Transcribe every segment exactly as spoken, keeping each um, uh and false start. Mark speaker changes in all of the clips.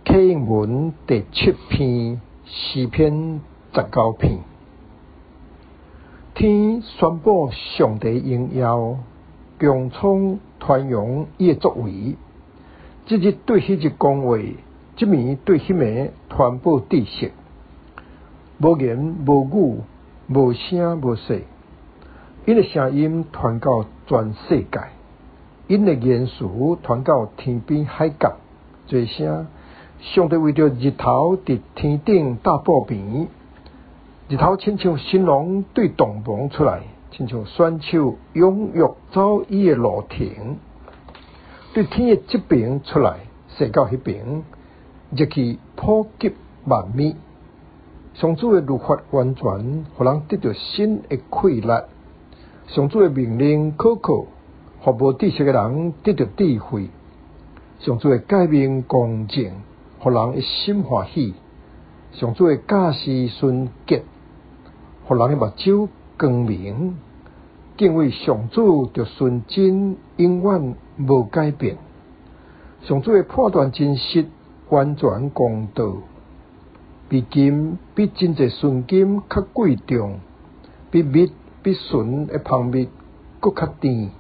Speaker 1: 启应文第七篇诗篇十九篇。天宣布上帝荣耀，强创传扬伊的作为。即日对迄日讲话，即暝对迄暝传播知识。无言无语，无声无息，因的声音传到全世界，因的言辞传到天边海角。最声，上帝为着日头伫天顶大报平，日头亲像新郎对洞房出来，亲像选手踊跃走伊的路程，对天的这边出来，射到迄边，热气普及万米。上主的律法完全，互人得到新的快乐。上主的命令可靠，互无知识的人得到智慧。上主的诫命公正，互人一心欢喜。上主的教示纯洁，互人的目睭光明。敬畏上主着纯真，永远无改变。上主的判断真实，完全公道。比金比真济纯金较贵重，比蜜比纯的蜂蜜搁较甜。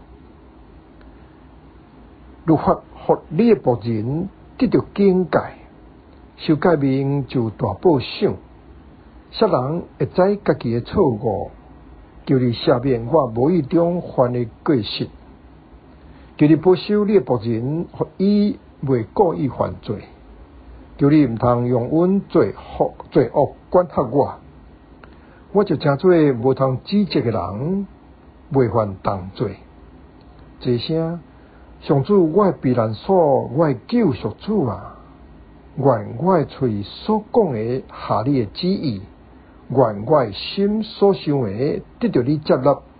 Speaker 1: 律法互你的仆人得到警戒，守诫命就大报赏。杀人会知家己的错误，求你赦免我无意中犯的过失，求你保守你的仆人，互伊袂故意犯罪。求你毋通用阮罪恶罪恶管辖我，我就诚做无通指责的人，袂犯同罪。这声，上主我的避难所，我的救赎主啊！愿我的嘴所讲的合你的旨意，愿我的心所想的得到你接纳。